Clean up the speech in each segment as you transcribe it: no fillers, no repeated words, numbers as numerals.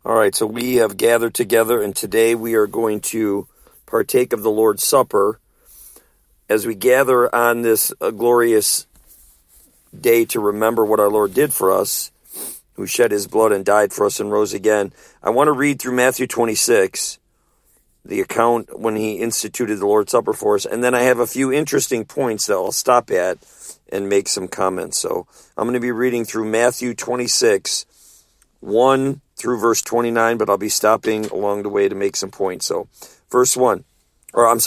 All right, so we have gathered together, and today we are going to partake of the Lord's Supper as we gather on this glorious day to remember what our Lord did for us, who shed his blood and died for us and rose again. I want to read through Matthew 26, the account when he instituted the Lord's Supper for us, and then I have a few interesting points that I'll stop at and make some comments. So I'm going to be reading through Matthew 26, 1 through verse 29, but I'll be stopping along the way to make some points. So verse 1, verse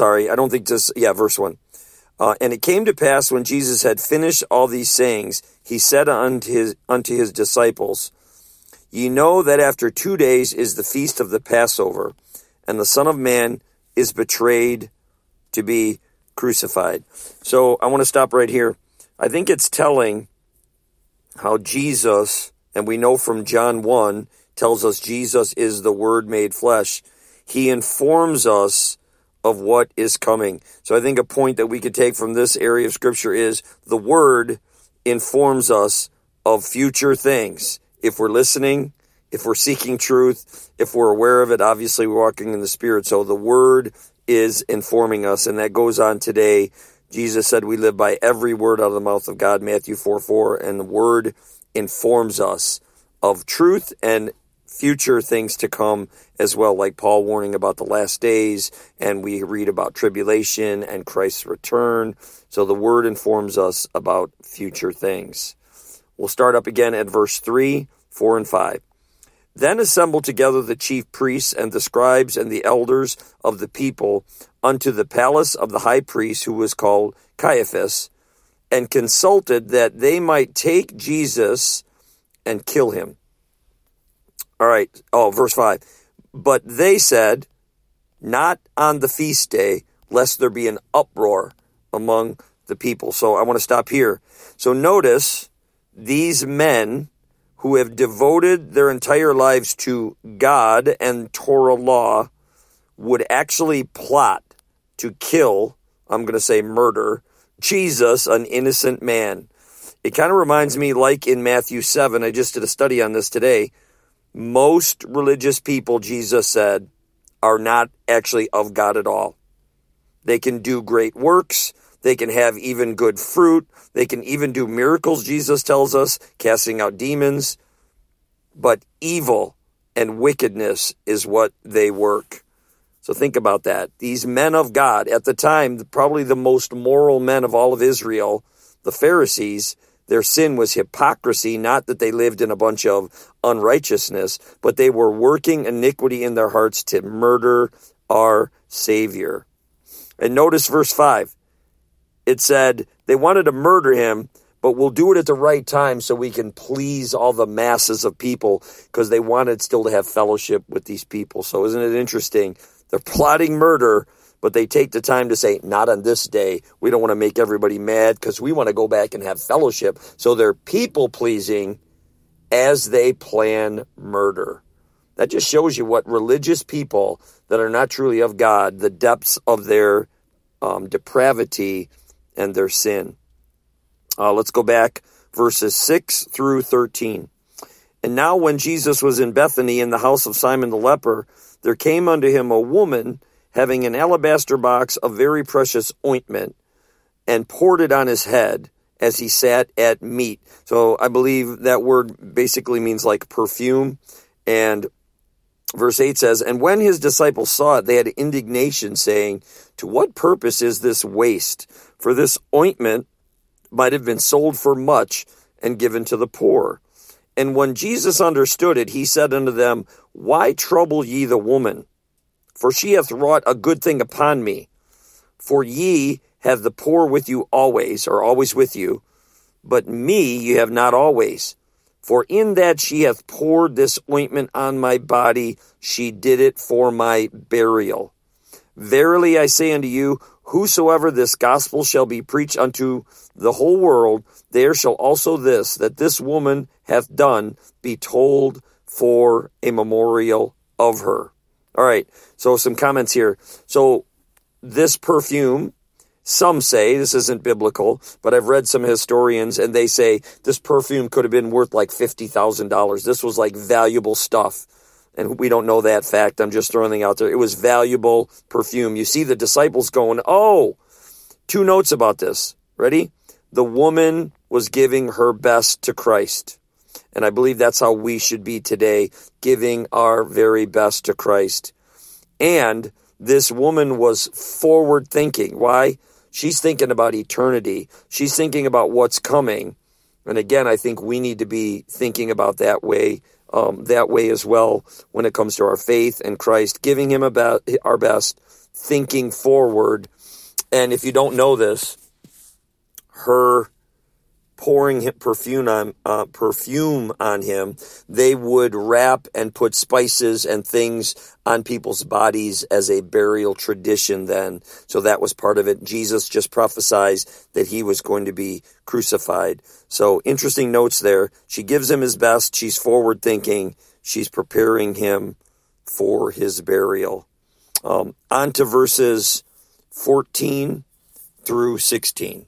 1. And it came to pass when Jesus had finished all these sayings, he said unto his disciples, Ye know that after 2 days is the feast of the Passover, and the Son of Man is betrayed to be crucified. So I want to stop right here. I think it's telling how Jesus, and we know from John 1, tells us Jesus is the Word made flesh. He informs us of what is coming. So I think a point that we could take from this area of Scripture is the Word informs us of future things. If we're listening, if we're seeking truth, if we're aware of it, obviously we're walking in the Spirit. So the Word is informing us, and that goes on today. Jesus said we live by every word out of the mouth of God, Matthew 4:4, and the Word informs us of truth and future things to come as well, like Paul warning about the last days, and we read about tribulation and Christ's return. So the Word informs us about future things. We'll start up again at verse 3, 4, and 5. Then assembled together the chief priests and the scribes and the elders of the people unto the palace of the high priest, who was called Caiaphas, and consulted that they might take Jesus and kill him. All right. Verse 5. But they said, not on the feast day, lest there be an uproar among the people. So I want to stop here. So notice these men who have devoted their entire lives to God and Torah law would actually plot to kill, I'm going to say murder, Jesus, an innocent man. It kind of reminds me, like in Matthew 7, I just did a study on this today. Most religious people, Jesus said, are not actually of God at all. They can do great works. They can have even good fruit. They can even do miracles, Jesus tells us, casting out demons. But evil and wickedness is what they work. So think about that. These men of God, at the time, probably the most moral men of all of Israel, the Pharisees, their sin was hypocrisy, not that they lived in a bunch of unrighteousness, but they were working iniquity in their hearts to murder our Savior. And notice verse 5. It said they wanted to murder him, but we'll do it at the right time so we can please all the masses of people, because they wanted still to have fellowship with these people. So isn't it interesting? They're plotting murder, but they take the time to say, not on this day. We don't want to make everybody mad because we want to go back and have fellowship. So they're people-pleasing as they plan murder. That just shows you what religious people that are not truly of God, the depths of their depravity and their sin. Let's go back, verses 6 through 13. And now when Jesus was in Bethany in the house of Simon the leper, there came unto him a woman having an alabaster box of very precious ointment, and poured it on his head as he sat at meat. So I believe that word basically means like perfume. And verse 8 says, And when his disciples saw it, they had indignation, saying, To what purpose is this waste? For this ointment might have been sold for much and given to the poor. And when Jesus understood it, he said unto them, Why trouble ye the woman? For she hath wrought a good thing upon me. For ye have the poor with you always, or always with you, but me ye have not always. For in that she hath poured this ointment on my body, she did it for my burial. Verily I say unto you, whosoever this gospel shall be preached unto the whole world, there shall also this, that this woman hath done, be told for a memorial of her. All right, so some comments here. So this perfume, some say, this isn't biblical, but I've read some historians, and they say this perfume could have been worth like $50,000. This was like valuable stuff. And we don't know that fact. I'm just throwing it out there. It was valuable perfume. You see the disciples going, oh, 2 notes about this. Ready? The woman was giving her best to Christ. And I believe that's how we should be today, giving our very best to Christ. And this woman was forward thinking. Why? She's thinking about eternity. She's thinking about what's coming. And again, I think we need to be thinking about that way as well when it comes to our faith in Christ, giving him our best, thinking forward. And if you don't know this, her pouring perfume on him, they would wrap and put spices and things on people's bodies as a burial tradition then. So that was part of it. Jesus just prophesied that he was going to be crucified. So interesting notes there. She gives him his best. She's forward thinking. She's preparing him for his burial. On to verses 14 through 16.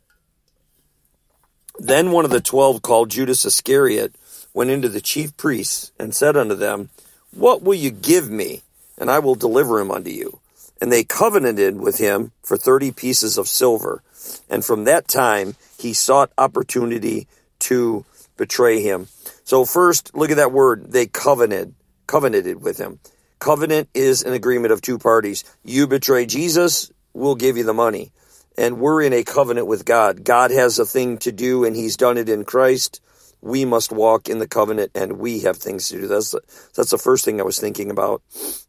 Then one of the 12, called Judas Iscariot, went into the chief priests and said unto them, What will you give me, and I will deliver him unto you? And they covenanted with him for 30 pieces of silver. And from that time he sought opportunity to betray him. So first, look at that word. They covenanted with him. Covenant is an agreement of 2 parties. You betray Jesus, we'll give you the money. And we're in a covenant with God. God has a thing to do, and he's done it in Christ. We must walk in the covenant, and we have things to do. That's the first thing I was thinking about.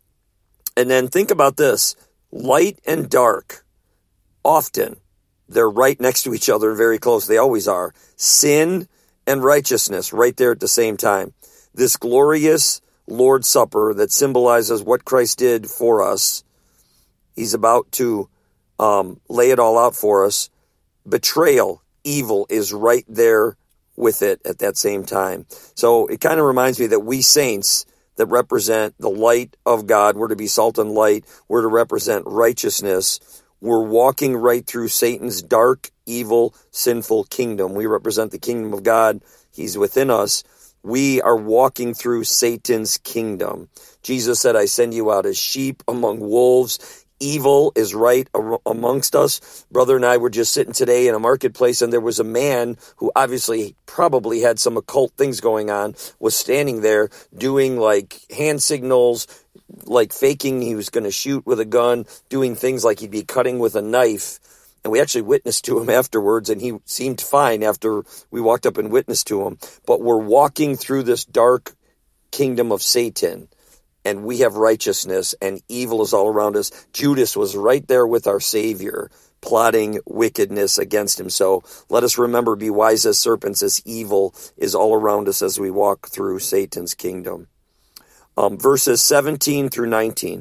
And then think about this. Light and dark, often, they're right next to each other, very close. They always are. Sin and righteousness, right there at the same time. This glorious Lord's Supper that symbolizes what Christ did for us, he's about to lay it all out for us. Betrayal, evil is right there with it at that same time. So it kind of reminds me that we saints that represent the light of God, we're to be salt and light, we're to represent righteousness. We're walking right through Satan's dark, evil, sinful kingdom. We represent the kingdom of God. He's within us. We are walking through Satan's kingdom. Jesus said, I send you out as sheep among wolves. Evil is right amongst us. Brother and I were just sitting today in a marketplace, and there was a man who obviously probably had some occult things going on, was standing there doing like hand signals, like faking he was going to shoot with a gun, doing things like he'd be cutting with a knife. And we actually witnessed to him afterwards, and he seemed fine after we walked up and witnessed to him. But we're walking through this dark kingdom of Satan. And we have righteousness, and evil is all around us. Judas was right there with our Savior, plotting wickedness against him. So let us remember, be wise as serpents, as evil is all around us as we walk through Satan's kingdom. Verses 17 through 19.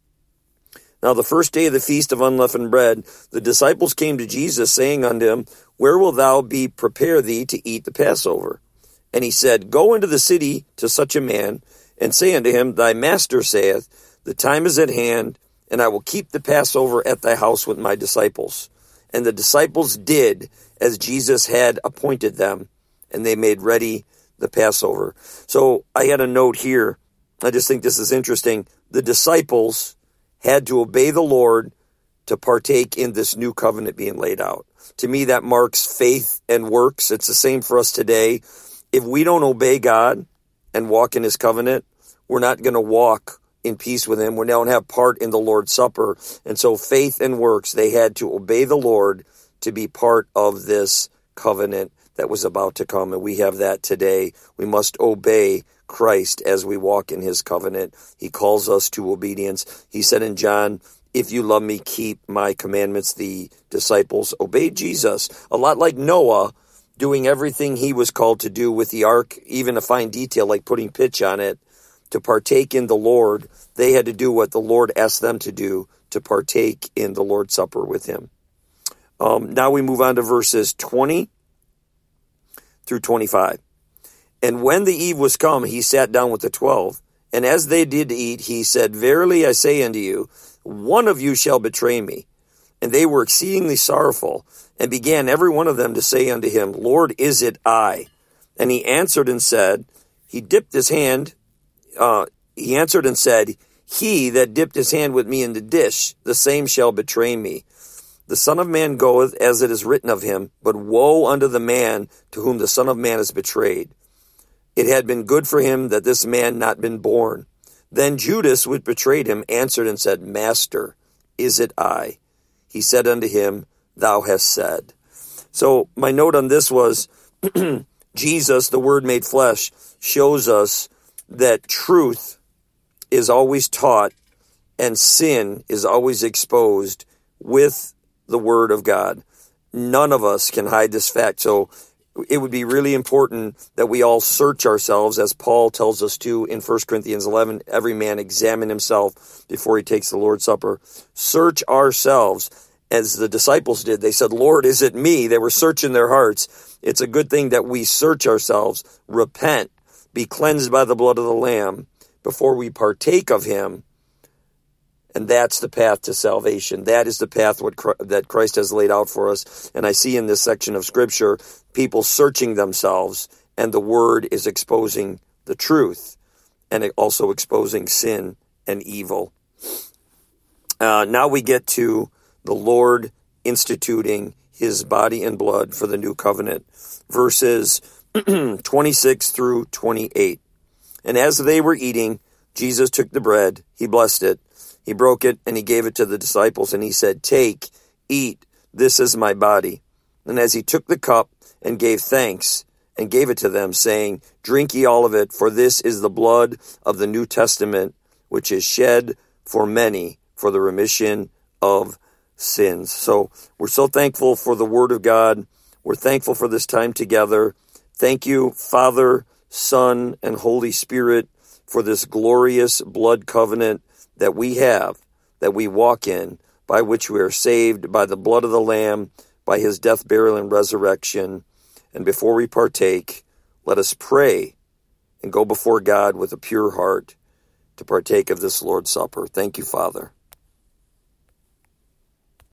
Now the first day of the feast of unleavened bread, the disciples came to Jesus, saying unto him, Where wilt thou be prepare thee to eat the Passover? And he said, Go into the city to such a man, and say unto him, Thy master saith, The time is at hand, and I will keep the Passover at thy house with my disciples. And the disciples did as Jesus had appointed them, and they made ready the Passover. So I had a note here. I just think this is interesting. The disciples had to obey the Lord to partake in this new covenant being laid out. To me, that marks faith and works. It's the same for us today. If we don't obey God and walk in his covenant, we're not going to walk in peace with him. We don't have part in the Lord's Supper. And so faith and works, they had to obey the Lord to be part of this covenant that was about to come. And we have that today. We must obey Christ as we walk in his covenant. He calls us to obedience. He said in John, If you love me, keep my commandments. The disciples obeyed Jesus. A lot like Noah, doing everything he was called to do with the ark, even a fine detail like putting pitch on it, to partake in the Lord. They had to do what the Lord asked them to do, to partake in the Lord's Supper with him. Now we move on to verses 20 through 25. And when the eve was come, he sat down with the 12. And as they did eat, he said, Verily I say unto you, one of you shall betray me. And they were exceedingly sorrowful, and began every one of them to say unto him, Lord, is it I? And he answered and said, he dipped his hand He answered and said, He that dipped his hand with me in the dish, the same shall betray me. The Son of Man goeth as it is written of him, but woe unto the man to whom the Son of Man is betrayed. It had been good for him that this man not been born. Then Judas, which betrayed him, answered and said, Master, is it I? He said unto him, Thou hast said. So my note on this was, Jesus, the Word made flesh, shows us that truth is always taught and sin is always exposed with the Word of God. None of us can hide this fact. So it would be really important that we all search ourselves, as Paul tells us to in 1 Corinthians 11, every man examine himself before he takes the Lord's Supper. Search ourselves as the disciples did. They said, Lord, is it me? They were searching their hearts. It's a good thing that we search ourselves, repent, be cleansed by the blood of the Lamb before we partake of him. And that's the path to salvation. That is the path that Christ has laid out for us. And I see in this section of Scripture, people searching themselves, and the Word is exposing the truth, and it also exposing sin and evil. Now we get to the Lord instituting his body and blood for the new covenant. Verses 26 through 28. And as they were eating, Jesus took the bread, he blessed it, he broke it, and he gave it to the disciples, and he said, Take, eat, this is my body. And as he took the cup and gave thanks, and gave it to them, saying, Drink ye all of it, for this is the blood of the New Testament, which is shed for many for the remission of sins. So we're so thankful for the Word of God. We're thankful for this time together. Thank you, Father, Son, and Holy Spirit, for this glorious blood covenant that we have, that we walk in, by which we are saved by the blood of the Lamb, by his death, burial, and resurrection. And before we partake, let us pray and go before God with a pure heart to partake of this Lord's Supper. Thank you, Father.